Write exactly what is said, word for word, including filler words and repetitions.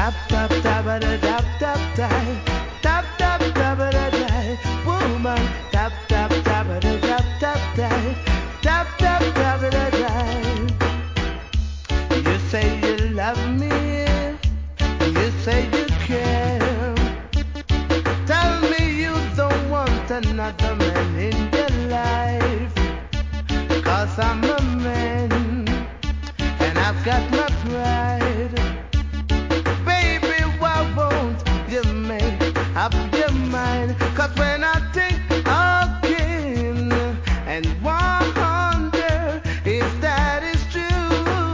Tap tap tap a da tap tap tap. Tap tap tap a da da. Woman. Tap tap tap a da tap tap tap. Tap tap tap a da da. You say you love me. You say you care. Tell me you don't want another man in your life. Cause I'm a man and I've got my pride. Baby, why won't you make up your mind? Cause when I